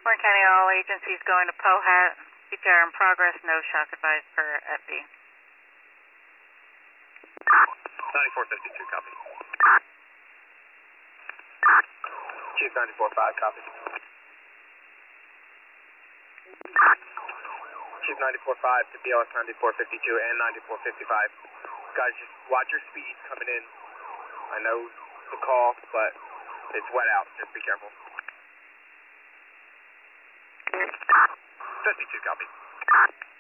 Warren County, all agencies going to POHAT. CPR in progress, no shock advised per FD. 9452, copy. Chief 94.5, copy. Chief 94.5 to BLS 9452 and 9455. Guys, just watch your speed coming in. I know the call, but it's wet out. Just be careful. 52, copy.